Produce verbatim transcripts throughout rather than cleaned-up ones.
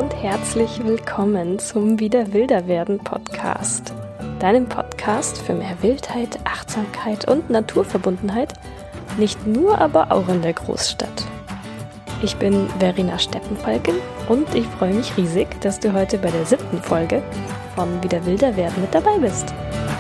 und herzlich willkommen zum Wieder wilder werden Podcast. Deinem Podcast für mehr Wildheit, Achtsamkeit und Naturverbundenheit, nicht nur, aber auch in der Großstadt. Ich bin Verena Steppenfalken und ich freue mich riesig, dass du heute bei der siebten Folge von Wieder wilder werden mit dabei bist.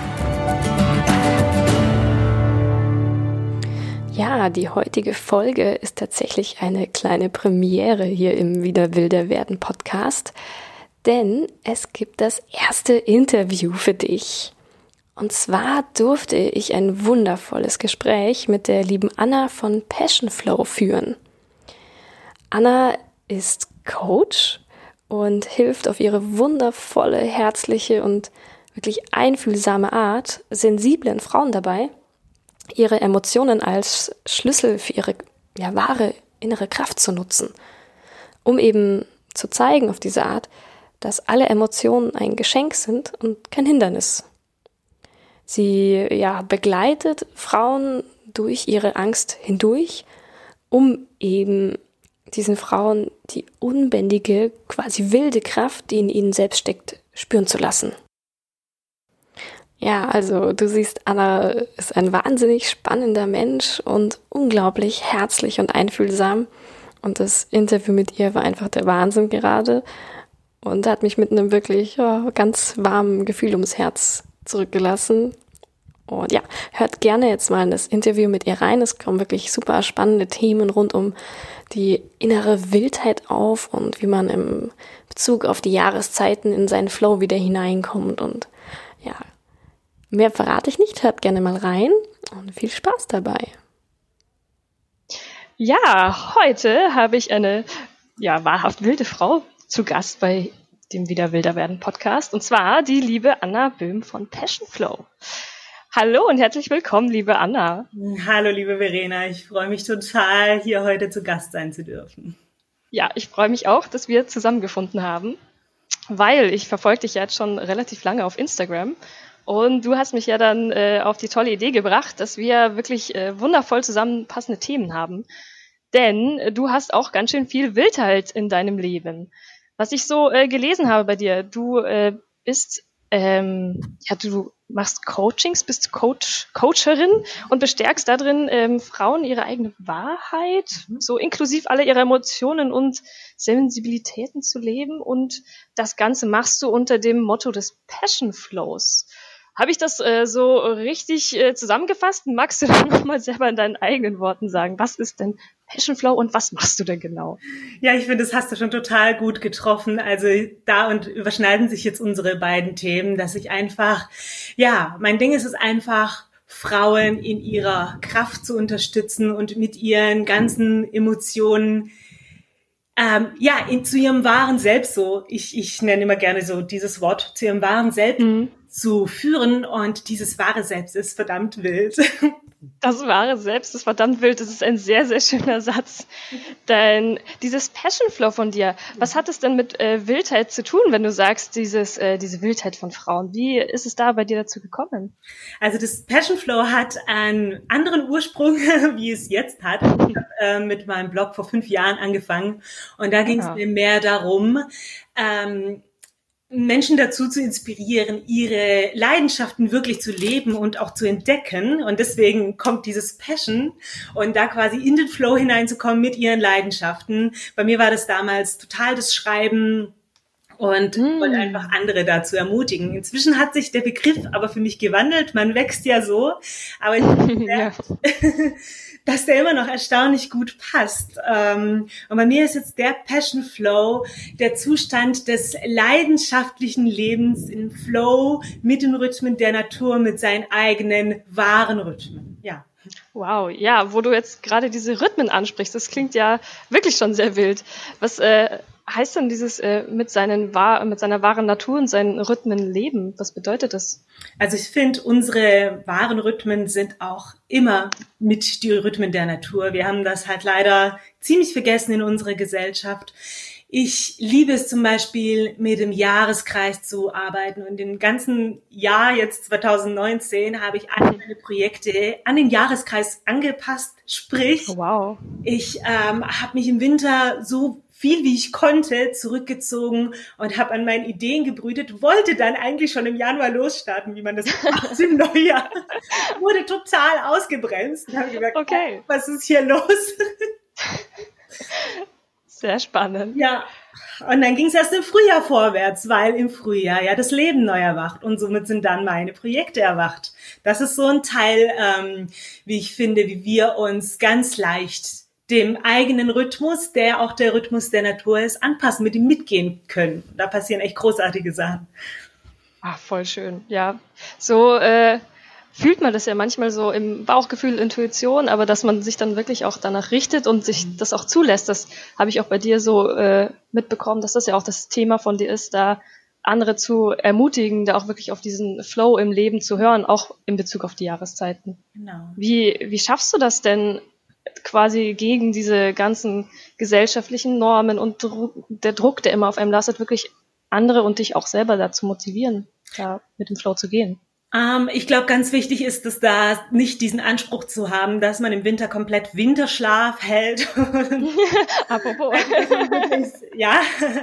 Ja, die heutige Folge ist tatsächlich eine kleine Premiere hier im Wieder wilder werden Podcast, denn es gibt das erste Interview für dich. Und zwar durfte ich ein wundervolles Gespräch mit der lieben Anna von Passion Flow führen. Anna ist Coach und hilft auf ihre wundervolle, herzliche und wirklich einfühlsame Art sensiblen Frauen dabei, ihre Emotionen als Schlüssel für ihre ja, wahre innere Kraft zu nutzen, um eben zu zeigen auf diese Art, dass alle Emotionen ein Geschenk sind und kein Hindernis. Sie ja, begleitet Frauen durch ihre Angst hindurch, um eben diesen Frauen die unbändige, quasi wilde Kraft, die in ihnen selbst steckt, spüren zu lassen. Ja, also du siehst, Anna ist ein wahnsinnig spannender Mensch und unglaublich herzlich und einfühlsam. Und das Interview mit ihr war einfach der Wahnsinn gerade und hat mich mit einem wirklich ja, ganz warmen Gefühl ums Herz zurückgelassen. Und ja, hört gerne jetzt mal in das Interview mit ihr rein. Es kommen wirklich super spannende Themen rund um die innere Wildheit auf und wie man im Bezug auf die Jahreszeiten in seinen Flow wieder hineinkommt. Und ja, mehr verrate ich nicht. Hört gerne mal rein und viel Spaß dabei. Ja, heute habe ich eine ja wahrhaft wilde Frau zu Gast bei dem Wieder wilder werden Podcast. Und zwar die liebe Anna Böhm von Passion Flow. Hallo und herzlich willkommen, liebe Anna. Hallo, liebe Verena. Ich freue mich total, hier heute zu Gast sein zu dürfen. Ja, ich freue mich auch, dass wir zusammengefunden haben, weil ich verfolge dich ja jetzt schon relativ lange auf Instagram und du hast mich ja dann äh, auf die tolle Idee gebracht, dass wir wirklich äh, wundervoll zusammenpassende Themen haben. Denn äh, du hast auch ganz schön viel Wildheit in deinem Leben. Was ich so äh, gelesen habe bei dir, du äh, bist, ähm, ja, du machst Coachings, bist Coach, Coacherin und bestärkst darin ähm, Frauen ihre eigene Wahrheit, mhm. so inklusive aller ihrer Emotionen und Sensibilitäten zu leben. Und das Ganze machst du unter dem Motto des Passion Flows. Habe ich das äh, so richtig äh, zusammengefasst? Magst du dann nochmal selber in deinen eigenen Worten sagen, was ist denn Passion Flow und was machst du denn genau? Ja, ich finde, das hast du schon total gut getroffen. Also da und überschneiden sich jetzt unsere beiden Themen, dass ich einfach, ja, mein Ding ist es einfach, Frauen in ihrer Kraft zu unterstützen und mit ihren ganzen Emotionen Ähm, ja, in, zu ihrem wahren Selbst so, ich, ich nenne immer gerne so dieses Wort, zu ihrem wahren Selbst mhm. zu führen und dieses wahre Selbst ist verdammt wild. Das wahre Selbst ist verdammt wild, das ist ein sehr, sehr schöner Satz. Denn dieses Passion Flow von dir, was hat es denn mit äh, Wildheit zu tun, wenn du sagst, dieses, äh, diese Wildheit von Frauen? Wie ist es da bei dir dazu gekommen? Also das Passion Flow hat einen anderen Ursprung, wie es jetzt hat. Ich habe äh, mit meinem Blog vor fünf Jahren angefangen und da ging es ja. mir mehr darum, ähm, Menschen dazu zu inspirieren, ihre Leidenschaften wirklich zu leben und auch zu entdecken. Und deswegen kommt dieses Passion und da quasi in den Flow hineinzukommen mit ihren Leidenschaften. Bei mir war das damals total das Schreiben und mm. wollte einfach andere dazu ermutigen. Inzwischen hat sich der Begriff aber für mich gewandelt. Man wächst ja so. Aber ich ja. dass der immer noch erstaunlich gut passt. Und bei mir ist jetzt der Passion Flow der Zustand des leidenschaftlichen Lebens im Flow mit den Rhythmen der Natur, mit seinen eigenen wahren Rhythmen. Ja. Wow, ja, wo du jetzt gerade diese Rhythmen ansprichst, das klingt ja wirklich schon sehr wild. Was äh, heißt denn dieses äh, mit seinen mit seiner wahren Natur und seinen Rhythmen leben? Was bedeutet das? Also ich finde, unsere wahren Rhythmen sind auch immer mit die Rhythmen der Natur. Wir haben das halt leider ziemlich vergessen in unserer Gesellschaft. Ich liebe es zum Beispiel, mit dem Jahreskreis zu arbeiten. Und im ganzen Jahr, jetzt zwanzig neunzehn, habe ich alle meine Projekte an den Jahreskreis angepasst. Sprich, wow. ich ähm, habe mich im Winter so viel wie ich konnte zurückgezogen und habe an meinen Ideen gebrütet, wollte dann eigentlich schon im Januar losstarten, wie man das macht im Neujahr. Wurde total ausgebremst und habe gesagt, okay. Was ist hier los? Sehr spannend. Ja, und dann ging es erst im Frühjahr vorwärts, weil im Frühjahr ja das Leben neu erwacht und somit sind dann meine Projekte erwacht. Das ist so ein Teil, ähm, wie ich finde, wie wir uns ganz leicht dem eigenen Rhythmus, der auch der Rhythmus der Natur ist, anpassen, mit ihm mitgehen können. Da passieren echt großartige Sachen. Ach, voll schön. Ja, so äh, fühlt man das ja manchmal so im Bauchgefühl, Intuition, aber dass man sich dann wirklich auch danach richtet und sich das auch zulässt, das habe ich auch bei dir so äh, mitbekommen, dass das ja auch das Thema von dir ist, da andere zu ermutigen, da auch wirklich auf diesen Flow im Leben zu hören, auch in Bezug auf die Jahreszeiten. Genau. Wie, wie schaffst du das denn quasi gegen diese ganzen gesellschaftlichen Normen und Dru- der Druck, der immer auf einem lastet, wirklich andere und dich auch selber dazu motivieren, da mit dem Flow zu gehen? Ähm, ich glaube, ganz wichtig ist es da, nicht diesen Anspruch zu haben, dass man im Winter komplett Winterschlaf hält. Apropos. Wirklich, ja,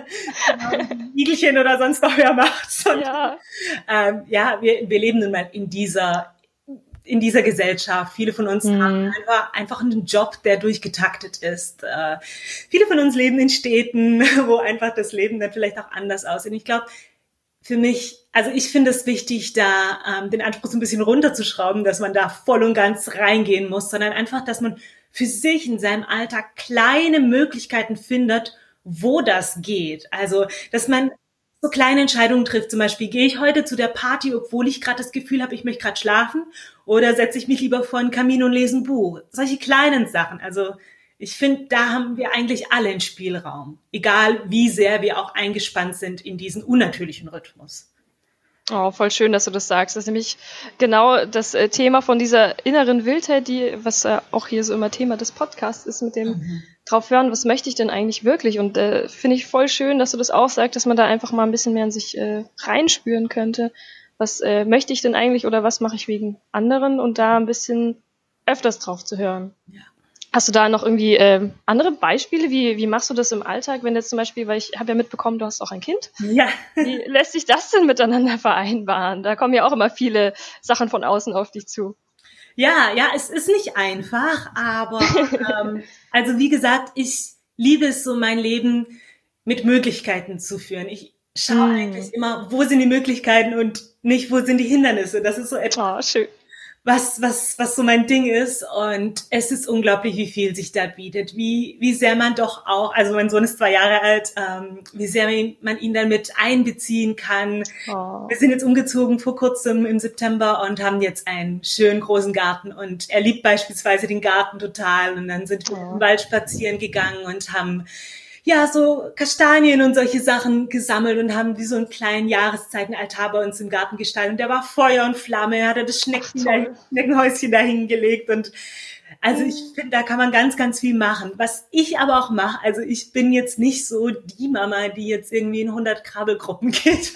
genau, Igelchen oder sonst noch wer macht. Sondern, Ja, ähm, ja wir, wir leben nun mal in dieser in dieser Gesellschaft. Viele von uns Mhm. haben einfach, einfach einen Job, der durchgetaktet ist. Äh, viele von uns leben in Städten, wo einfach das Leben dann vielleicht auch anders aussieht. Ich glaube, für mich, also ich finde es wichtig, da ähm, den Anspruch so ein bisschen runterzuschrauben, dass man da voll und ganz reingehen muss, sondern einfach, dass man für sich in seinem Alltag kleine Möglichkeiten findet, wo das geht. Also, dass man so kleine Entscheidungen trifft. Zum Beispiel, gehe ich heute zu der Party, obwohl ich gerade das Gefühl habe, ich möchte gerade schlafen, oder setze ich mich lieber vor einen Kamin und lese ein Buch. Solche kleinen Sachen. Also ich finde, da haben wir eigentlich alle einen Spielraum. Egal, wie sehr wir auch eingespannt sind in diesen unnatürlichen Rhythmus. oh, voll schön, dass du das sagst. Das ist nämlich genau das äh, Thema von dieser inneren Wildheit, die, was äh, auch hier so immer Thema des Podcasts ist, mit dem Mhm. drauf hören, was möchte ich denn eigentlich wirklich? Und äh, finde ich voll schön, dass du das auch sagst, dass man da einfach mal ein bisschen mehr in sich äh, reinspüren könnte. Was äh, möchte ich denn eigentlich oder was mache ich wegen anderen? Und da ein bisschen öfters drauf zu hören. Ja. Hast du da noch irgendwie äh, andere Beispiele? Wie, wie machst du das im Alltag, wenn jetzt zum Beispiel, weil ich habe ja mitbekommen, du hast auch ein Kind. Ja. Wie lässt sich das denn miteinander vereinbaren? Da kommen ja auch immer viele Sachen von außen auf dich zu. Ja, ja, es ist nicht einfach, aber ähm, also wie gesagt, ich liebe es so, mein Leben mit Möglichkeiten zu führen. Ich schaue Mm. eigentlich immer, wo sind die Möglichkeiten und nicht, wo sind die Hindernisse. Das ist so etwas, Oh, schön. was, was, was so mein Ding ist. Und es ist unglaublich, wie viel sich da bietet, wie, wie sehr man doch auch, also mein Sohn ist zwei Jahre alt, ähm, wie sehr man ihn, man ihn dann mit einbeziehen kann. Oh. Wir sind jetzt umgezogen vor kurzem im September und haben jetzt einen schönen großen Garten und er liebt beispielsweise den Garten total und dann sind wir Oh. im Wald spazieren gegangen und haben ja so Kastanien und solche Sachen gesammelt und haben wie so einen kleinen Jahreszeitenaltar bei uns im Garten gestaltet und der war Feuer und Flamme, er hatte das Schnecken, Ach, toll. Schneckenhäuschen dahingelegt und also ich finde, da kann man ganz, ganz viel machen. Was ich aber auch mache, also ich bin jetzt nicht so die Mama, die jetzt irgendwie in hundert Krabbelgruppen geht.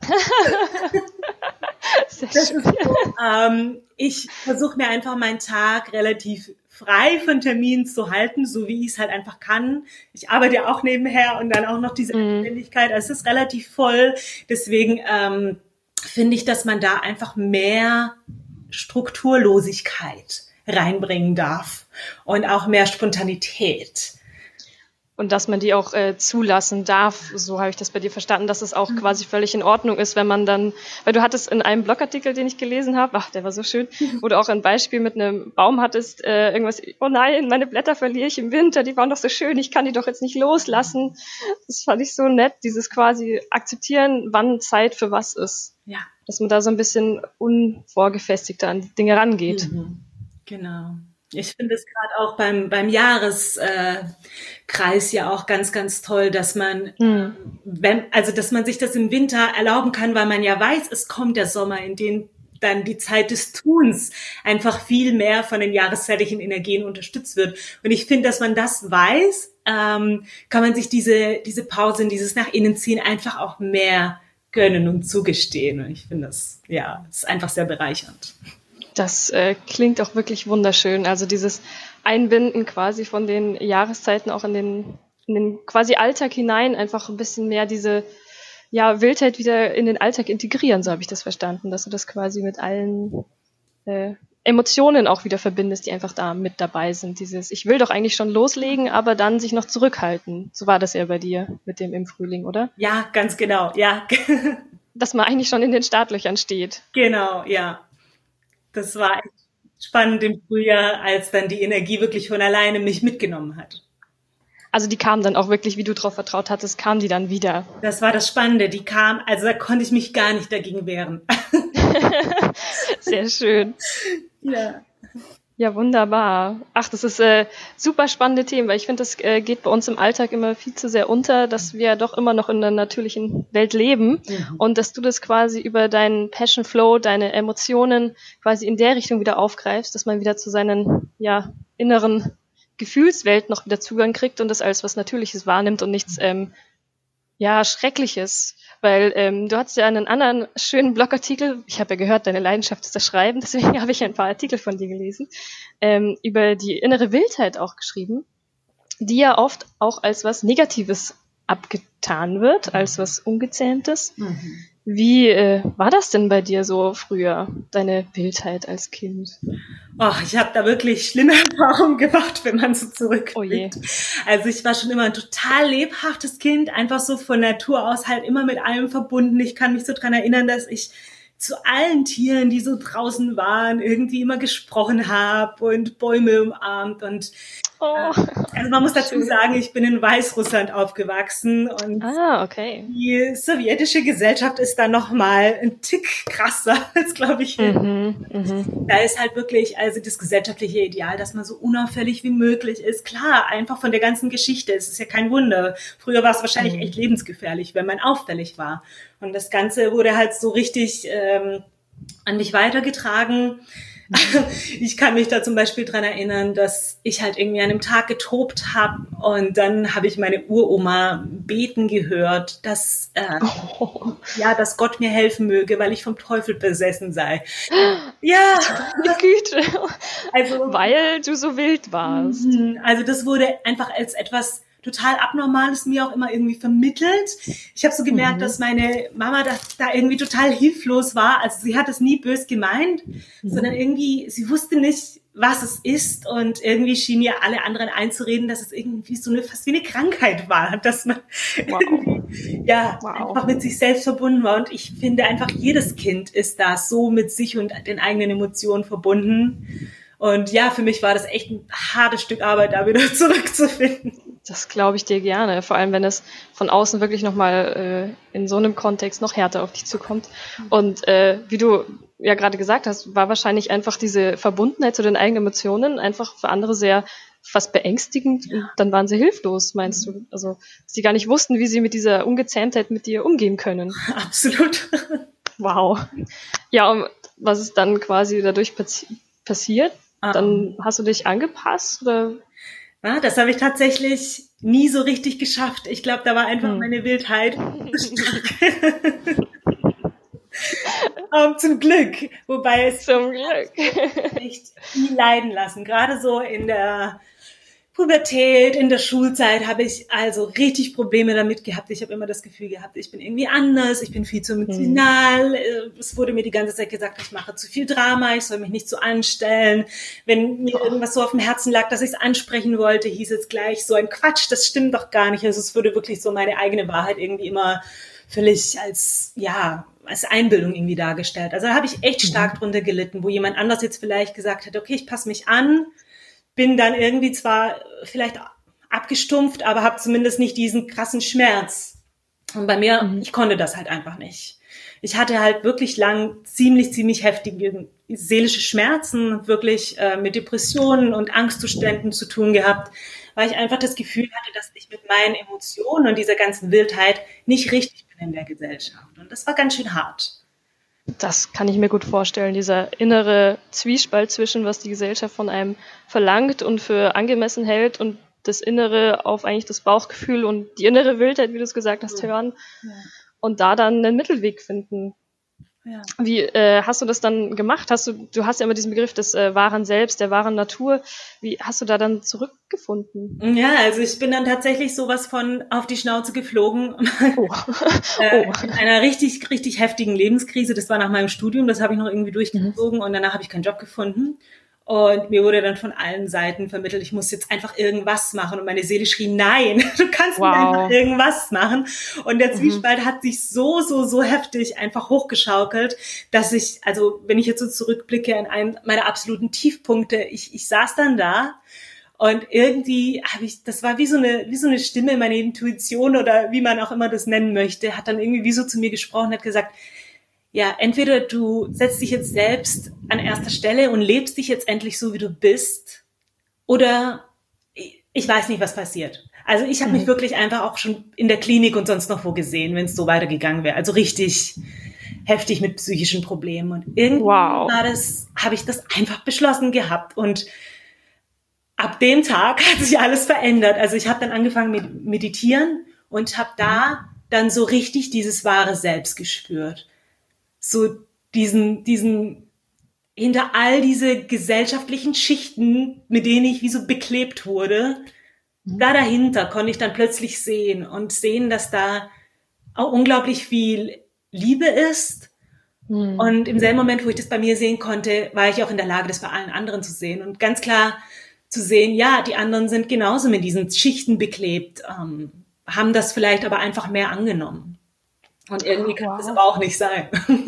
Sehr Das schön. ist so, ähm, ich versuche mir einfach meinen Tag relativ frei von Terminen zu halten, so wie ich es halt einfach kann. Ich arbeite ja auch nebenher und dann auch noch diese Mhm. Selbstständigkeit. Also es ist relativ voll. Deswegen ähm, finde ich, dass man da einfach mehr Strukturlosigkeit reinbringen darf und auch mehr Spontanität. Und dass man die auch äh, zulassen darf, so habe ich das bei dir verstanden, dass es auch Mhm. quasi völlig in Ordnung ist, wenn man dann, weil du hattest in einem Blogartikel, den ich gelesen habe, ach, der war so schön, wo du auch ein Beispiel mit einem Baum hattest, äh, irgendwas, oh nein, meine Blätter verliere ich im Winter, die waren doch so schön, ich kann die doch jetzt nicht loslassen. Das fand ich so nett, dieses quasi akzeptieren, wann Zeit für was ist. Ja. Dass man da so ein bisschen unvorgefestigter an die Dinge rangeht. Mhm. Genau. Ich finde es gerade auch beim, beim Jahreskreis äh, Kreis ja auch ganz, ganz toll, dass man, Hm. wenn, also dass man sich das im Winter erlauben kann, weil man ja weiß, es kommt der Sommer, in dem dann die Zeit des Tuns einfach viel mehr von den jahreszeitlichen Energien unterstützt wird. Und ich finde, dass man das weiß, ähm, kann man sich diese, diese Pausen, dieses nach innen ziehen einfach auch mehr gönnen und zugestehen. Und ich finde das, ja, ist einfach sehr bereichernd. Das äh, klingt auch wirklich wunderschön. Also dieses Einbinden quasi von den Jahreszeiten auch in den in den quasi Alltag hinein einfach ein bisschen mehr diese ja, Wildheit wieder in den Alltag integrieren, so habe ich das verstanden, dass du das quasi mit allen äh, Emotionen auch wieder verbindest, die einfach da mit dabei sind. Dieses, ich will doch eigentlich schon loslegen, aber dann sich noch zurückhalten. So war das ja bei dir mit dem im Frühling, oder? Ja, ganz genau, ja. Dass man eigentlich schon in den Startlöchern steht. Genau, ja. Das war echt spannend im Frühjahr, als dann die Energie wirklich von alleine mich mitgenommen hat. Also die kam dann auch wirklich, wie du drauf vertraut hattest, kam die dann wieder. Das war das Spannende, die kam, also da konnte ich mich gar nicht dagegen wehren. Sehr schön. Ja. Ja, wunderbar. Ach, das ist äh, super spannende Themen, weil ich finde, das äh, geht bei uns im Alltag immer viel zu sehr unter, dass wir ja doch immer noch in der natürlichen Welt leben mhm. und dass du das quasi über deinen Passion Flow, deine Emotionen quasi in der Richtung wieder aufgreifst, dass man wieder zu seinen ja inneren Gefühlswelt noch wieder Zugang kriegt und das als was Natürliches wahrnimmt und nichts ähm, ja Schreckliches. Weil ähm, du hattest ja einen anderen schönen Blogartikel, ich habe ja gehört, deine Leidenschaft ist das Schreiben, deswegen habe ich ein paar Artikel von dir gelesen, ähm, über die innere Wildheit auch geschrieben, die ja oft auch als was Negatives abgetan wird, als was Ungezähmtes. Mhm. Wie äh, war das denn bei dir so früher, deine Wildheit als Kind? Ach, ich habe da wirklich schlimme Erfahrungen gemacht, wenn man so zurückblickt. Oh je. Also ich war schon immer ein total lebhaftes Kind, einfach so von Natur aus halt immer mit allem verbunden. Ich kann mich so dran erinnern, dass ich zu allen Tieren, die so draußen waren, irgendwie immer gesprochen habe und Bäume umarmt und oh, äh, also man muss dazu schön sagen, ich bin in Weißrussland aufgewachsen und ah, okay. die sowjetische Gesellschaft ist da noch mal ein Tick krasser als, glaube ich, mhm, mhm. Da ist halt wirklich also das gesellschaftliche Ideal, dass man so unauffällig wie möglich ist. Klar, einfach von der ganzen Geschichte. Es ist ja kein Wunder. Früher war es wahrscheinlich mhm. echt lebensgefährlich, wenn man auffällig war. Und das Ganze wurde halt so richtig ähm, an mich weitergetragen. Ich kann mich da zum Beispiel dran erinnern, dass ich halt irgendwie an einem Tag getobt habe und dann habe ich meine Uroma beten gehört, dass äh, oh. ja, dass Gott mir helfen möge, weil ich vom Teufel besessen sei. Ja, Güte. Also weil du so wild warst. Also das wurde einfach als etwas total Abnormales mir auch immer irgendwie vermittelt. Ich habe so gemerkt, mhm. dass meine Mama da, da irgendwie total hilflos war. Also sie hat es nie bös gemeint, mhm. sondern irgendwie, sie wusste nicht, was es ist und irgendwie schien ihr alle anderen einzureden, dass es irgendwie so eine, fast wie eine Krankheit war, dass man wow. irgendwie, ja, wow. einfach mit sich selbst verbunden war. Und ich finde einfach, jedes Kind ist da so mit sich und den eigenen Emotionen verbunden. Und ja, für mich war das echt ein hartes Stück Arbeit, da wieder zurückzufinden. Das glaube ich dir gerne, vor allem wenn es von außen wirklich nochmal äh, in so einem Kontext noch härter auf dich zukommt. Und äh, wie du ja gerade gesagt hast, war wahrscheinlich einfach diese Verbundenheit zu den eigenen Emotionen einfach für andere sehr fast beängstigend. Und dann waren sie hilflos, meinst du? Also, dass sie gar nicht wussten, wie sie mit dieser Ungezähmtheit mit dir umgehen können. Absolut. Wow. Ja, und was ist dann quasi dadurch passi- passiert? Ah. Dann hast du dich angepasst oder? Ja, das habe ich tatsächlich nie so richtig geschafft. Ich glaube, da war einfach hm. meine Wildheit um, zum Glück. Wobei es zum Glück echt nie leiden lassen. Gerade so in der Pubertät, in der Schulzeit habe ich also richtig Probleme damit gehabt. Ich habe immer das Gefühl gehabt, ich bin irgendwie anders, ich bin viel zu emotional. Hm. Es wurde mir die ganze Zeit gesagt, ich mache zu viel Drama, ich soll mich nicht so anstellen. Wenn mir oh. irgendwas so auf dem Herzen lag, dass ich es ansprechen wollte, hieß es gleich so ein Quatsch, das stimmt doch gar nicht. Also es wurde wirklich so meine eigene Wahrheit irgendwie immer völlig als, ja, als Einbildung irgendwie dargestellt. Also da habe ich echt stark drunter gelitten, wo jemand anders jetzt vielleicht gesagt hat, okay, ich passe mich an, bin dann irgendwie zwar vielleicht abgestumpft, aber habe zumindest nicht diesen krassen Schmerz. Und bei mir, mhm. ich konnte das halt einfach nicht. Ich hatte halt wirklich lang ziemlich, ziemlich heftige seelische Schmerzen, wirklich äh, mit Depressionen und Angstzuständen zu tun gehabt, weil ich einfach das Gefühl hatte, dass ich mit meinen Emotionen und dieser ganzen Wildheit nicht richtig bin in der Gesellschaft. Und das war ganz schön hart. Das kann ich mir gut vorstellen, dieser innere Zwiespalt zwischen, was die Gesellschaft von einem verlangt und für angemessen hält und das Innere auf eigentlich das Bauchgefühl und die innere Wildheit, wie du es gesagt hast, hören ja. und da dann einen Mittelweg finden. Ja. Wie äh, hast du das dann gemacht? Hast du, du hast ja immer diesen Begriff des äh, wahren Selbst, der wahren Natur. Wie hast du da dann zurückgefunden? Ja, also ich bin dann tatsächlich sowas von auf die Schnauze geflogen. Oh. äh, oh. In einer richtig, richtig heftigen Lebenskrise. Das war nach meinem Studium, das habe ich noch irgendwie durchgezogen mhm. und danach habe ich keinen Job gefunden. Und mir wurde dann von allen Seiten vermittelt, ich muss jetzt einfach irgendwas machen. Und meine Seele schrie, nein, du kannst wow. nicht einfach irgendwas machen. Und der Zwiespalt mhm. hat sich so, so, so heftig einfach hochgeschaukelt, dass ich, also wenn ich jetzt so zurückblicke in einen meiner absoluten Tiefpunkte, ich, ich saß dann da und irgendwie habe ich, das war wie so eine, wie so eine Stimme, meine Intuition oder wie man auch immer das nennen möchte, hat dann irgendwie wie so zu mir gesprochen, hat gesagt, ja, entweder du setzt dich jetzt selbst an erster Stelle und lebst dich jetzt endlich so, wie du bist, oder ich weiß nicht, was passiert. Also ich habe mhm. mich wirklich einfach auch schon in der Klinik und sonst noch wo gesehen, wenn es so weitergegangen wäre. Also richtig heftig mit psychischen Problemen. Und irgendwie wow. war das, habe ich das einfach beschlossen gehabt. Und ab dem Tag hat sich alles verändert. Also ich habe dann angefangen mit Meditieren und habe da dann so richtig dieses wahre Selbst gespürt. So diesen, diesen, hinter all diese gesellschaftlichen Schichten, mit denen ich wie so beklebt wurde, mhm. da dahinter konnte ich dann plötzlich sehen und sehen, dass da auch unglaublich viel Liebe ist. Mhm. Und im selben Moment, wo ich das bei mir sehen konnte, war ich auch in der Lage, das bei allen anderen zu sehen und ganz klar zu sehen, ja, die anderen sind genauso mit diesen Schichten beklebt, ähm, haben das vielleicht aber einfach mehr angenommen. Und irgendwie kann wow. das aber auch nicht sein.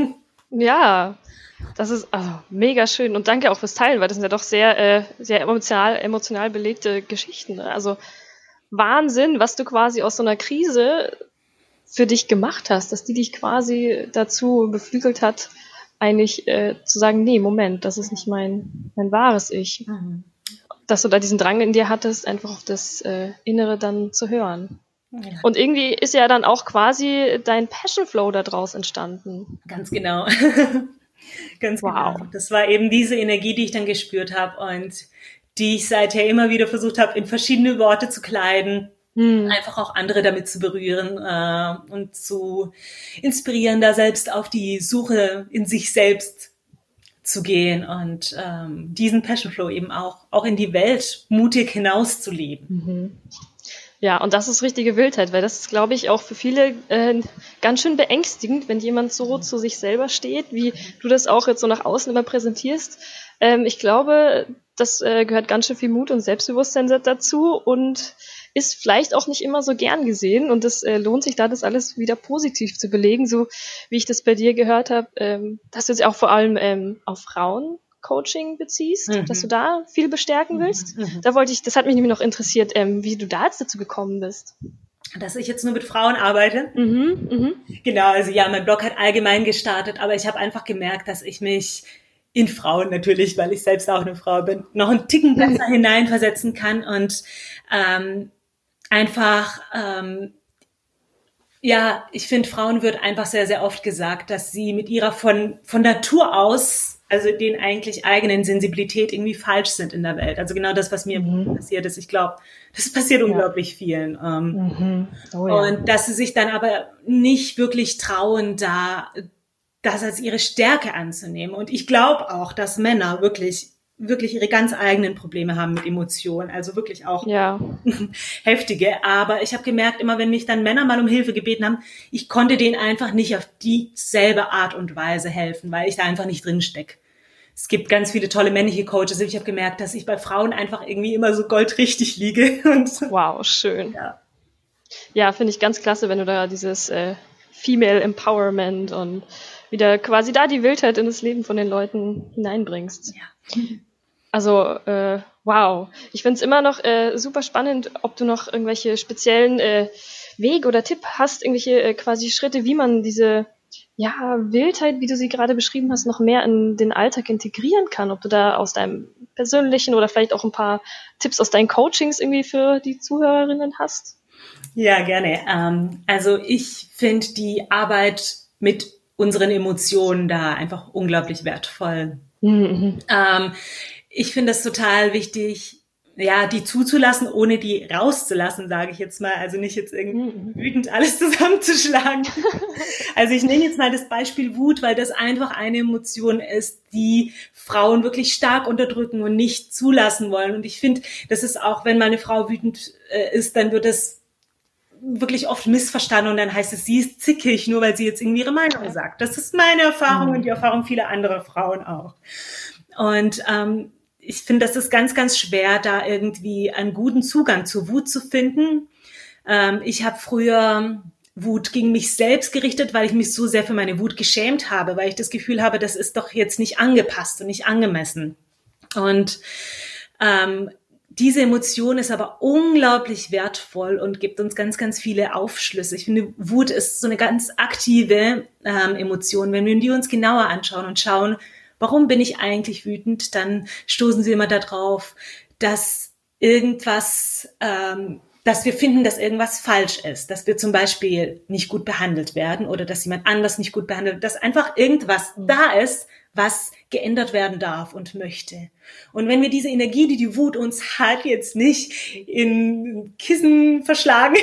Ja, das ist also mega schön. Und danke auch fürs Teilen, weil das sind ja doch sehr, äh, sehr emotional, emotional belegte Geschichten. Ne? Also Wahnsinn, was du quasi aus so einer Krise für dich gemacht hast, dass die dich quasi dazu beflügelt hat, eigentlich äh, zu sagen, nee, Moment, das ist nicht mein, mein wahres Ich. Mhm. Dass du da diesen Drang in dir hattest, einfach auf das äh, Innere dann zu hören. Ja. Und irgendwie ist ja dann auch quasi dein Passion Flow daraus entstanden. Ganz genau. Ganz wow. genau. Das war eben diese Energie, die ich dann gespürt habe und die ich seither immer wieder versucht habe, in verschiedene Worte zu kleiden. Hm. Einfach auch andere damit zu berühren äh, und zu inspirieren, da selbst auf die Suche in sich selbst zu gehen und ähm, diesen Passion Flow eben auch, auch in die Welt mutig hinauszuleben. Mhm. Ja, und das ist richtige Wildheit, weil das ist, glaube ich, auch für viele äh, ganz schön beängstigend, wenn jemand so zu sich selber steht, wie du das auch jetzt so nach außen immer präsentierst. Ähm, ich glaube, das äh, gehört ganz schön viel Mut und Selbstbewusstsein dazu und ist vielleicht auch nicht immer so gern gesehen. Und es äh, lohnt sich da, das alles wieder positiv zu belegen, so wie ich das bei dir gehört habe, ähm, dass du jetzt auch vor allem ähm, auf Frauen Coaching beziehst, mhm. dass du da viel bestärken willst. Mhm. Da wollte ich, das hat mich nämlich noch interessiert, ähm, wie du da jetzt dazu gekommen bist. Dass ich jetzt nur mit Frauen arbeite. Mhm. Mhm. Genau, also ja, mein Blog hat allgemein gestartet, aber ich habe einfach gemerkt, dass ich mich in Frauen natürlich, weil ich selbst auch eine Frau bin, noch einen Ticken besser hineinversetzen kann und ähm, einfach, ähm, ja, ich finde, Frauen wird einfach sehr, sehr oft gesagt, dass sie mit ihrer von von Natur aus, also den eigentlich eigenen Sensibilität irgendwie falsch sind in der Welt. Also genau das, was mir mhm. passiert ist. Ich glaube, das passiert ja. unglaublich vielen. Ähm, mhm. oh, ja. Und dass sie sich dann aber nicht wirklich trauen, da das als ihre Stärke anzunehmen. Und ich glaube auch, dass Männer wirklich wirklich ihre ganz eigenen Probleme haben mit Emotionen, also wirklich auch ja. heftige. Aber ich habe gemerkt, immer wenn mich dann Männer mal um Hilfe gebeten haben, ich konnte denen einfach nicht auf dieselbe Art und Weise helfen, weil ich da einfach nicht drin stecke. Es gibt ganz viele tolle männliche Coaches. Ich habe gemerkt, dass ich bei Frauen einfach irgendwie immer so goldrichtig liege. Und wow, schön. Ja, ja finde ich ganz klasse, wenn du da dieses äh, Female Empowerment und wieder quasi da die Wildheit in das Leben von den Leuten hineinbringst. Ja. Also, äh, wow. Ich finde es immer noch äh, super spannend, ob du noch irgendwelche speziellen äh, Wege oder Tipp hast, irgendwelche äh, quasi Schritte, wie man diese ja, Wildheit, wie du sie gerade beschrieben hast, noch mehr in den Alltag integrieren kann. Ob du da aus deinem persönlichen oder vielleicht auch ein paar Tipps aus deinen Coachings irgendwie für die Zuhörerinnen hast? Ja, gerne. Ähm, also ich finde die Arbeit mit unseren Emotionen da einfach unglaublich wertvoll. Mhm. Ähm, ich finde es total wichtig, ja, die zuzulassen, ohne die rauszulassen, sage ich jetzt mal. Also nicht jetzt irgendwie wütend alles zusammenzuschlagen. Also ich nehme jetzt mal das Beispiel Wut, weil das einfach eine Emotion ist, die Frauen wirklich stark unterdrücken und nicht zulassen wollen. Und ich finde, das ist auch, wenn mal eine Frau wütend äh, ist, dann wird das wirklich oft missverstanden und dann heißt es, sie ist zickig, nur weil sie jetzt irgendwie ihre Meinung sagt. Das ist meine Erfahrung mhm. und die Erfahrung vieler anderer Frauen auch. Und ähm, ich finde, das ist ganz, ganz schwer, da irgendwie einen guten Zugang zur Wut zu finden. Ähm, ich habe früher Wut gegen mich selbst gerichtet, weil ich mich so sehr für meine Wut geschämt habe, weil ich das Gefühl habe, das ist doch jetzt nicht angepasst und nicht angemessen. Und ähm, diese Emotion ist aber unglaublich wertvoll und gibt uns ganz, ganz viele Aufschlüsse. Ich finde, Wut ist so eine ganz aktive ähm, Emotion. Wenn wir die uns genauer anschauen und schauen, warum bin ich eigentlich wütend, dann stoßen sie immer darauf, dass irgendwas, ähm, dass wir finden, dass irgendwas falsch ist, dass wir zum Beispiel nicht gut behandelt werden oder dass jemand anders nicht gut behandelt wird, dass einfach irgendwas mhm. da ist, was geändert werden darf und möchte. Und wenn wir diese Energie, die die Wut uns hat, jetzt nicht in Kissen verschlagen,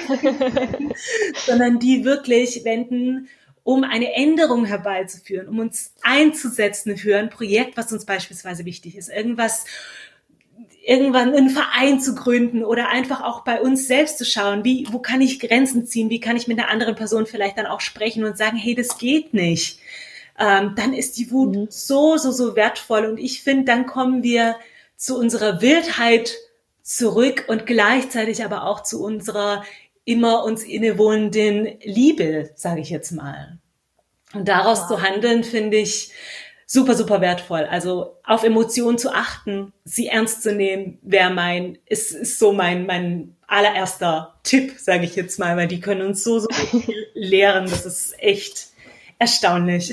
sondern die wirklich wenden, um eine Änderung herbeizuführen, um uns einzusetzen für ein Projekt, was uns beispielsweise wichtig ist, irgendwas, irgendwann einen Verein zu gründen oder einfach auch bei uns selbst zu schauen, wie, wo kann ich Grenzen ziehen, wie kann ich mit einer anderen Person vielleicht dann auch sprechen und sagen, hey, das geht nicht. Ähm, dann ist die Wut mhm. so, so, so wertvoll und ich finde, dann kommen wir zu unserer Wildheit zurück und gleichzeitig aber auch zu unserer immer uns innewohnenden Liebe, sage ich jetzt mal. Und daraus wow. zu handeln, finde ich super, super wertvoll. Also auf Emotionen zu achten, sie ernst zu nehmen, wäre mein, ist, ist so mein, mein allererster Tipp, sage ich jetzt mal, weil die können uns so, so viel lehren. Das ist echt erstaunlich.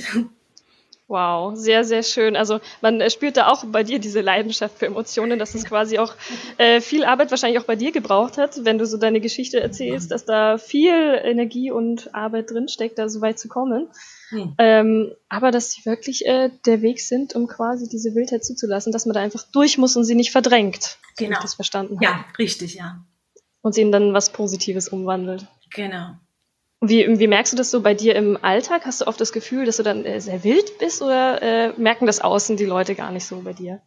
Wow, sehr, sehr schön. Also man äh, spürt da auch bei dir diese Leidenschaft für Emotionen, dass es quasi auch äh, viel Arbeit wahrscheinlich auch bei dir gebraucht hat, wenn du so deine Geschichte erzählst, dass da viel Energie und Arbeit drinsteckt, da so weit zu kommen. Hm. Ähm, aber dass sie wirklich äh, der Weg sind, um quasi diese Wildheit zuzulassen, dass man da einfach durch muss und sie nicht verdrängt. Genau. Wie ich das verstanden habe. Ja, richtig, ja. Und sie in dann was Positives umwandelt. Genau. Wie, wie merkst du das so bei dir im Alltag? Hast du oft das Gefühl, dass du dann äh, sehr wild bist oder äh, merken das außen die Leute gar nicht so bei dir?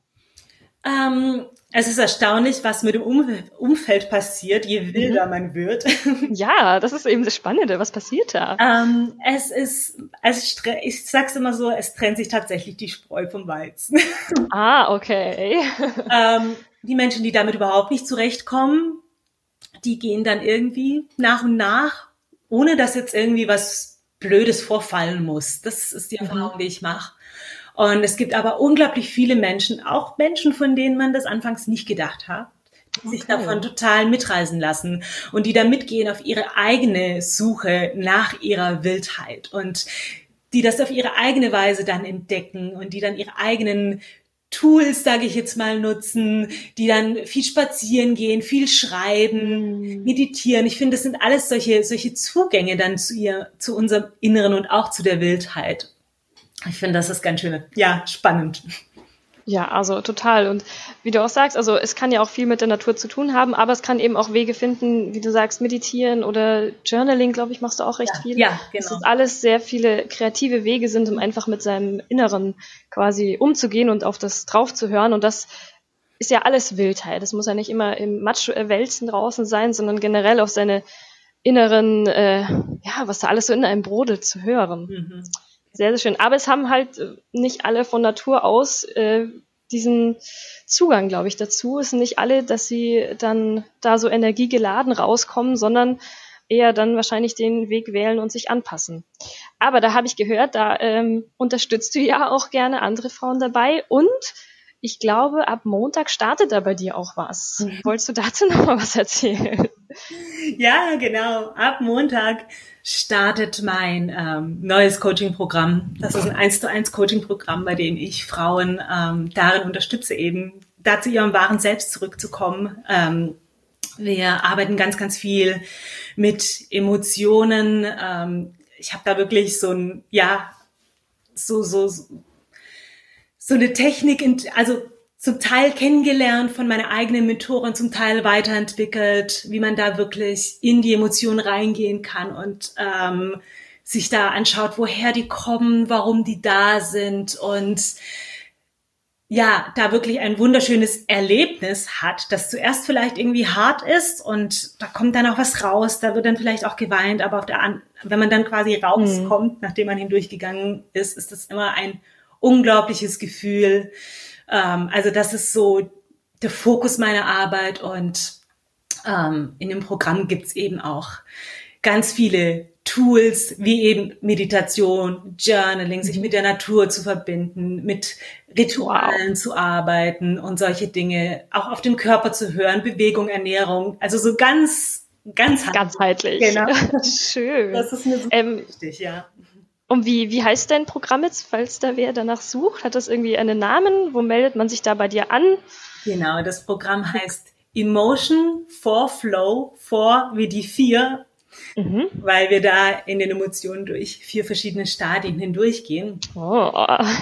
Ähm, es ist erstaunlich, was mit dem um- Umfeld passiert, je wilder mhm. man wird. Ja, das ist eben das Spannende. Was passiert da? Ähm, es ist, es, ich sag's immer so, es trennt sich tatsächlich die Spreu vom Weizen. Ah, okay. ähm, die Menschen, die damit überhaupt nicht zurechtkommen, die gehen dann irgendwie nach und nach, ohne dass jetzt irgendwie was Blödes vorfallen muss. Das ist die Erfahrung, mhm. die ich mache. Und es gibt aber unglaublich viele Menschen, auch Menschen, von denen man das anfangs nicht gedacht hat, die okay. sich davon total mitreißen lassen und die da mitgehen auf ihre eigene Suche nach ihrer Wildheit und die das auf ihre eigene Weise dann entdecken und die dann ihre eigenen Tools, sage ich jetzt mal, nutzen, die dann viel spazieren gehen, viel schreiben, mm. meditieren. Ich finde, das sind alles solche solche Zugänge dann zu ihr, zu unserem Inneren und auch zu der Wildheit. Ich finde, das ist ganz schön, ja, spannend. Ja, also total. Und wie du auch sagst, also es kann ja auch viel mit der Natur zu tun haben, aber es kann eben auch Wege finden, wie du sagst, meditieren oder Journaling, glaube ich, machst du auch recht ja, viel. Ja, genau. Dass es alles sehr viele kreative Wege sind, um einfach mit seinem Inneren quasi umzugehen und auf das drauf zu hören. Und das ist ja alles Wildheit. Das muss ja nicht immer im Matsch wälzen draußen sein, sondern generell auf seine inneren, äh, ja, was da alles so in einem brodelt zu hören. Mhm. Sehr, sehr schön. Aber es haben halt nicht alle von Natur aus äh, diesen Zugang, glaube ich, dazu. Es sind nicht alle, dass sie dann da so energiegeladen rauskommen, sondern eher dann wahrscheinlich den Weg wählen und sich anpassen. Aber da habe ich gehört, da ähm, unterstützt du ja auch gerne andere Frauen dabei und ich glaube, ab Montag startet da bei dir auch was. Mhm. Wolltest du dazu noch mal was erzählen? Ja, genau. Ab Montag startet mein ähm, neues Coaching-Programm. Das ist ein eins zu eins Coaching-Programm, bei dem ich Frauen ähm, darin unterstütze, eben da zu ihrem wahren Selbst zurückzukommen. Ähm, wir arbeiten ganz, ganz viel mit Emotionen. Ähm, ich habe da wirklich so ein, ja, so, so, so eine Technik, in, also zum Teil kennengelernt von meiner eigenen Mentorin, zum Teil weiterentwickelt, wie man da wirklich in die Emotionen reingehen kann und ähm, sich da anschaut, woher die kommen, warum die da sind und ja, da wirklich ein wunderschönes Erlebnis hat, das zuerst vielleicht irgendwie hart ist und da kommt dann auch was raus, da wird dann vielleicht auch geweint, aber auf der An- wenn man dann quasi rauskommt, mhm. nachdem man hindurchgegangen ist, ist das immer ein unglaubliches Gefühl. Ähm, also das ist so der Fokus meiner Arbeit und ähm, in dem Programm gibt's eben auch ganz viele Tools wie eben Meditation, Journaling, sich mit der Natur zu verbinden, mit Ritualen wow. zu arbeiten und solche Dinge, auch auf den Körper zu hören, Bewegung, Ernährung, also so ganz, ganz ganzheitlich. Genau. Schön. Das ist mir super ähm, wichtig, ja. Und wie, wie heißt dein Programm jetzt, falls da wer danach sucht? Hat das irgendwie einen Namen? Wo meldet man sich da bei dir an? Genau, das Programm heißt Emotion for Flow, for wie die vier, mhm. weil wir da in den Emotionen durch vier verschiedene Stadien hindurchgehen. Oh,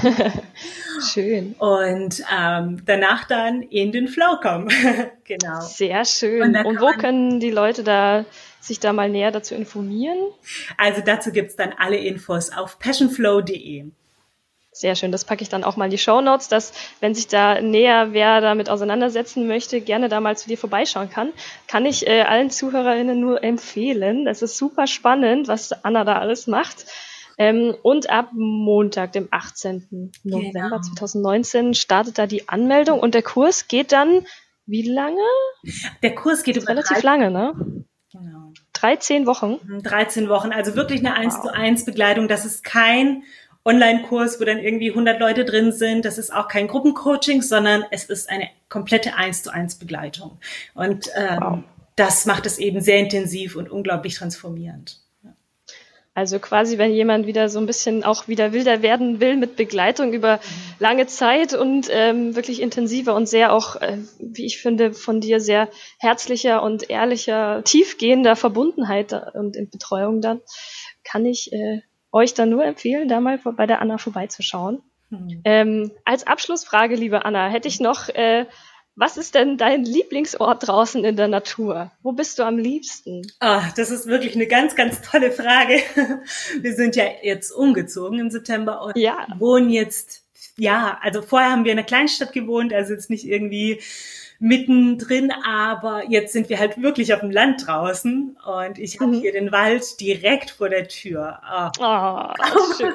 schön. Und ähm, danach dann in den Flow kommen. Genau. Sehr schön. Und, Und wo können die Leute da sich da mal näher dazu informieren? Also dazu gibt's dann alle Infos auf passionflow punkt de. Sehr schön, das packe ich dann auch mal in die Shownotes, dass, wenn sich da näher wer damit auseinandersetzen möchte, gerne da mal zu dir vorbeischauen kann. Kann ich äh, allen ZuhörerInnen nur empfehlen. Das ist super spannend, was Anna da alles macht. Ähm, und ab Montag, dem achtzehnten November genau. zweitausendneunzehn, startet da die Anmeldung und der Kurs geht dann wie lange? Der Kurs geht über relativ lange, ne? Genau. dreizehn Wochen? dreizehn Wochen, also wirklich eine eins zu eins Begleitung. Das ist kein Online-Kurs, wo dann irgendwie hundert Leute drin sind. Das ist auch kein Gruppencoaching, sondern es ist eine komplette eins zu eins Begleitung. Und ähm, wow. das macht es eben sehr intensiv und unglaublich transformierend. Also quasi, wenn jemand wieder so ein bisschen auch wieder wilder werden will mit Begleitung über mhm. lange Zeit und ähm, wirklich intensiver und sehr auch, äh, wie ich finde, von dir sehr herzlicher und ehrlicher, tiefgehender Verbundenheit und in Betreuung, dann kann ich äh, euch dann nur empfehlen, da mal bei der Anna vorbeizuschauen. Mhm. Ähm, als Abschlussfrage, liebe Anna, hätte ich noch, äh, was ist denn dein Lieblingsort draußen in der Natur? Wo bist du am liebsten? Ah, das ist wirklich eine ganz, ganz tolle Frage. Wir sind ja jetzt umgezogen im September und ja. wohnen jetzt, ja, also vorher haben wir in einer Kleinstadt gewohnt, also jetzt nicht irgendwie mittendrin, aber jetzt sind wir halt wirklich auf dem Land draußen und ich habe mhm. hier den Wald direkt vor der Tür. Oh, oh schön.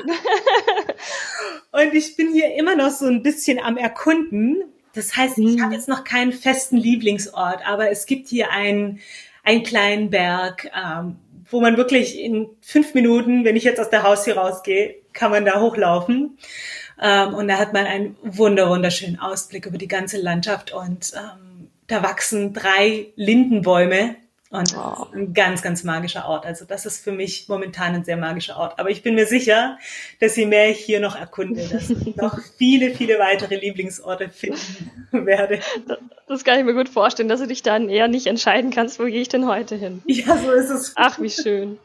Und ich bin hier immer noch so ein bisschen am Erkunden. Das heißt, ich habe jetzt noch keinen festen Lieblingsort, aber es gibt hier einen, einen kleinen Berg, ähm, wo man wirklich in fünf Minuten, wenn ich jetzt aus der Haustür rausgehe, kann man da hochlaufen. Ähm, und da hat man einen wunder, wunderschönen Ausblick über die ganze Landschaft und ähm, da wachsen drei Lindenbäume und das ist ein ganz, ganz magischer Ort. Also das ist für mich momentan ein sehr magischer Ort. Aber ich bin mir sicher, dass je mehr ich hier noch erkunde, dass ich noch viele, viele weitere Lieblingsorte finden werde. Das kann ich mir gut vorstellen, dass du dich dann eher nicht entscheiden kannst, wo gehe ich denn heute hin? Ja, so ist es. Ach, wie schön.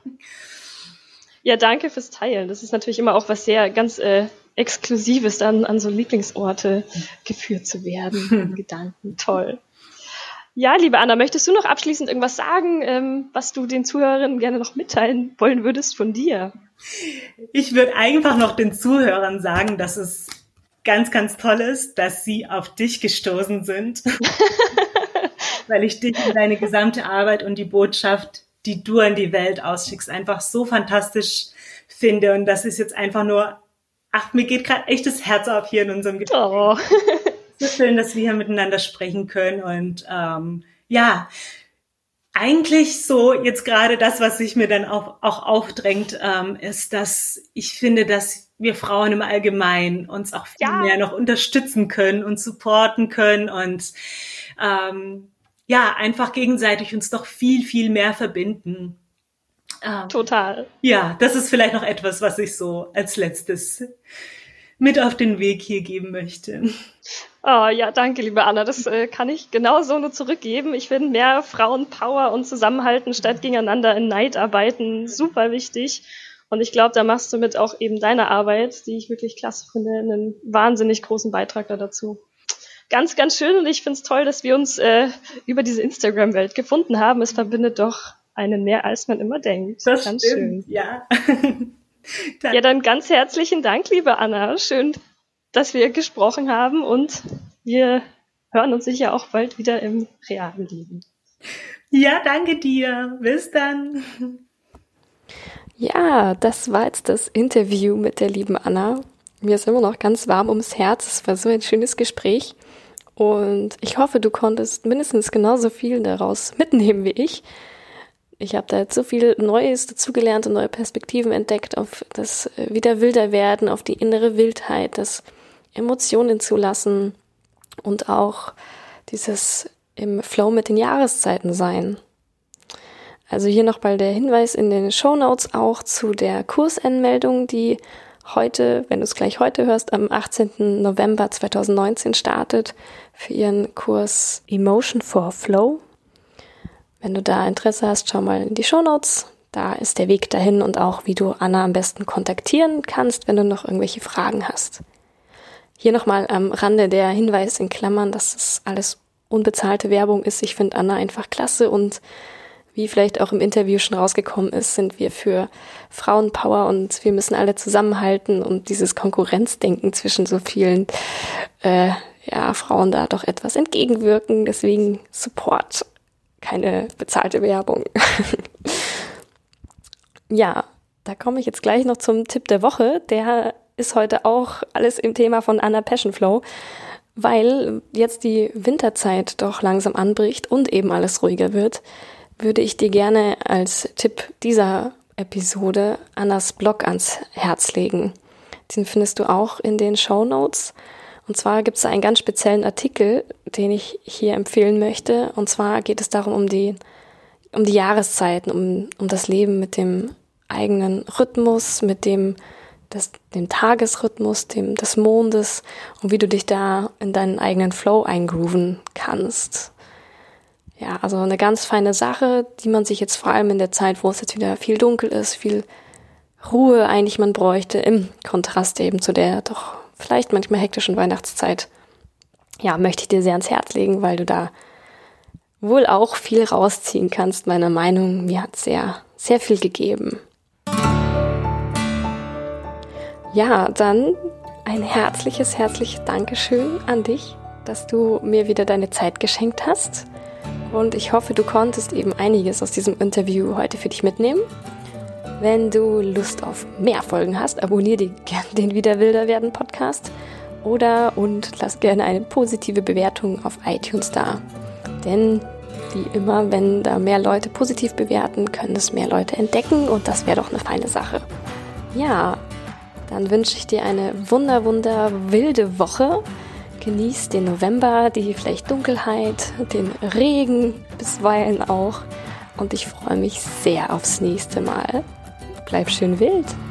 Ja, danke fürs Teilen. Das ist natürlich immer auch was sehr ganz äh, Exklusives, dann an so Lieblingsorte geführt zu werden. Gedanken, toll. Ja, liebe Anna, möchtest du noch abschließend irgendwas sagen, ähm, was du den Zuhörern gerne noch mitteilen wollen würdest von dir? Ich würde einfach noch den Zuhörern sagen, dass es ganz, ganz toll ist, dass sie auf dich gestoßen sind, weil ich dich und deine gesamte Arbeit und die Botschaft, die du an die Welt ausschickst, einfach so fantastisch finde. Und das ist jetzt einfach nur, ach, mir geht gerade echt das Herz auf hier in unserem Gespräch. Oh. So schön, dass wir hier miteinander sprechen können und ähm, ja, eigentlich so jetzt gerade das, was sich mir dann auch, auch aufdrängt, ähm, ist, dass ich finde, dass wir Frauen im Allgemeinen uns auch viel ja. mehr noch unterstützen können und supporten können und ähm, ja, einfach gegenseitig uns doch viel, viel mehr verbinden. Ähm, Total. Ja, das ist vielleicht noch etwas, was ich so als letztes mit auf den Weg hier geben möchte. Oh ja, danke, liebe Anna. Das äh, kann ich genauso nur zurückgeben. Ich finde mehr Frauenpower und Zusammenhalten statt gegeneinander in Neid arbeiten super wichtig. Und ich glaube, da machst du mit auch eben deiner Arbeit, die ich wirklich klasse finde, einen wahnsinnig großen Beitrag da dazu. ganz, ganz schön und ich finde es toll, dass wir uns äh, über diese Instagram-Welt gefunden haben. Es verbindet doch einen mehr, als man immer denkt. Das ganz stimmt, schön. Ja. Ja, dann ganz herzlichen Dank, liebe Anna. Schön, dass wir gesprochen haben und wir hören uns sicher auch bald wieder im realen Leben. Ja, danke dir. Bis dann. Ja, das war jetzt das Interview mit der lieben Anna. Mir ist immer noch ganz warm ums Herz. Es war so ein schönes Gespräch. Und ich hoffe, du konntest mindestens genauso viel daraus mitnehmen wie ich. Ich habe da jetzt so viel Neues dazugelernt und neue Perspektiven entdeckt auf das wieder wilder werden, auf die innere Wildheit, das Emotionen zulassen und auch dieses im Flow mit den Jahreszeiten sein. Also hier noch mal der Hinweis in den Shownotes auch zu der Kursanmeldung, die heute, wenn du es gleich heute hörst, am achtzehnten November zweitausendneunzehn startet für ihren Kurs Emotion for Flow. Wenn du da Interesse hast, schau mal in die Shownotes. Da ist der Weg dahin und auch, wie du Anna am besten kontaktieren kannst, wenn du noch irgendwelche Fragen hast. Hier nochmal am Rande der Hinweis in Klammern, dass es alles unbezahlte Werbung ist. Ich finde Anna einfach klasse und wie vielleicht auch im Interview schon rausgekommen ist, sind wir für Frauenpower und wir müssen alle zusammenhalten und dieses Konkurrenzdenken zwischen so vielen äh, ja, Frauen da doch etwas entgegenwirken. Deswegen Support. Keine bezahlte Werbung. Ja, da komme ich jetzt gleich noch zum Tipp der Woche. Der ist heute auch alles im Thema von Anna Passionflow, weil jetzt die Winterzeit doch langsam anbricht und eben alles ruhiger wird, würde ich dir gerne als Tipp dieser Episode Annas Blog ans Herz legen. Den findest du auch in den Shownotes. Und zwar gibt es einen ganz speziellen Artikel, den ich hier empfehlen möchte. Und zwar geht es darum, um die, um die Jahreszeiten, um, um das Leben mit dem eigenen Rhythmus, mit dem, das, dem Tagesrhythmus, dem, des Mondes und wie du dich da in deinen eigenen Flow eingrooven kannst. Ja, also eine ganz feine Sache, die man sich jetzt vor allem in der Zeit, wo es jetzt wieder viel dunkel ist, viel Ruhe eigentlich man bräuchte, im Kontrast eben zu der doch vielleicht manchmal hektischen Weihnachtszeit, ja, möchte ich dir sehr ans Herz legen, weil du da wohl auch viel rausziehen kannst, meiner Meinung. Mir hat es sehr, sehr viel gegeben. Ja, dann ein herzliches, herzliches Dankeschön an dich, dass du mir wieder deine Zeit geschenkt hast. Und ich hoffe, du konntest eben einiges aus diesem Interview heute für dich mitnehmen. Wenn du Lust auf mehr Folgen hast, abonniere dir gerne den Wieder wilder werden Podcast oder und lass gerne eine positive Bewertung auf iTunes da. Denn wie immer, wenn da mehr Leute positiv bewerten, können es mehr Leute entdecken und das wäre doch eine feine Sache. Ja, dann wünsche ich dir eine wunder, wunder wilde Woche. Genieß den November, die vielleicht Dunkelheit, den Regen bisweilen auch und ich freue mich sehr aufs nächste Mal. Bleib schön wild!